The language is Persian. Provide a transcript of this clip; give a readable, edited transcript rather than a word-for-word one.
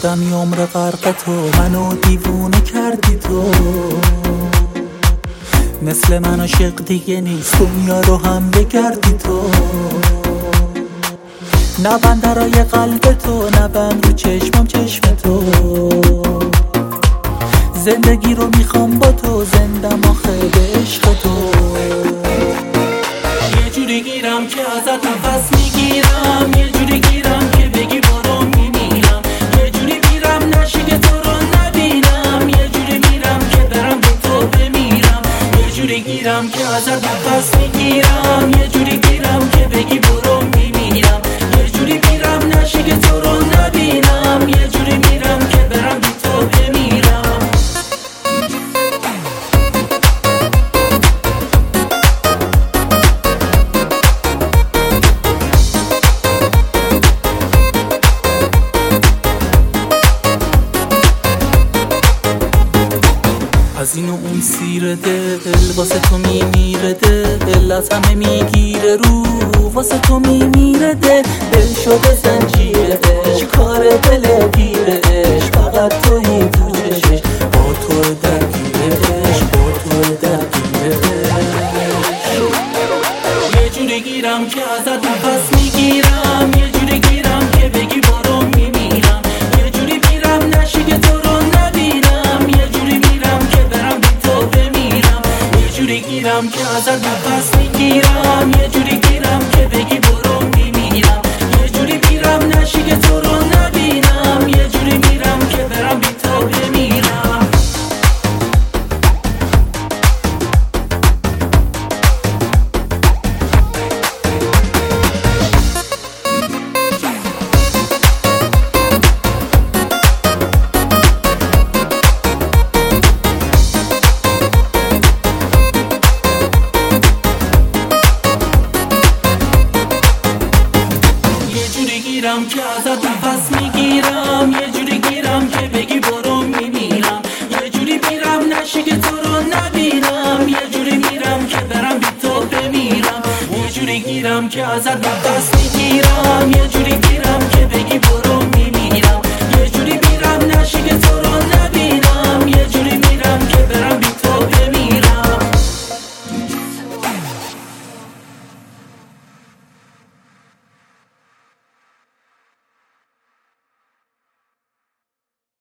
شدم یه عمر غرق تو، منو دیوونه کردی تو. مثل من عاشق دیگه نیست، دنیا رو هم بگردی تو. نبند درای قلب تو، نبند رو چشمم چشم تو. زندگی رو میخوام با تو، زندم آخه به عشق تو. یه جوری گیرم که ازت نفس میگیرم، یه جوری گیرم که بگی برو میمیرم. یه جوری میرم نشی که تو رو نبینم، یه جوری میرم که برم به تو بمیرم. یه جوری گیرم که ازت نفس میگیرم، یه جوری گیرم که بگی برو میمیرم. یه جوری میرم نشی که تو رو نبینم، یه جوری میرم که برم به تو بمیرم. از این و اون سیر دل، واسه تو میمیره دل، از همه میگیره رو، واسه تو میمیره دل شده زنجیرش، کار دل گیرش، فقط تویی تو چشش، با تو درگیرش، با تو درگیرش. یه جوری گیرم که ازت نفس میگیرم، یه جوری گیرم که بگی برو میمیرم. یه جوری میرم نشی که تو رو نبینم، یه جوری میرم که برم بی تو بمیرم. یه جوری گیرم که ازت نفس میگیرم، یه جوری گیرم که بگی برو میمیرم. یه جوری میرم نشی که تو رو نبینم، یه جوری میرم که برم بی تو بمیرم. گیرم که ازت نفس میگیرم، یه جوری گیرم که بگی برو میمیرم. یه جوری میرم نشی که تو رو نبینم، یه جوری میرم که برم بی تو بمیرم. یه جوری گیرم که ازت نفس میگیرم،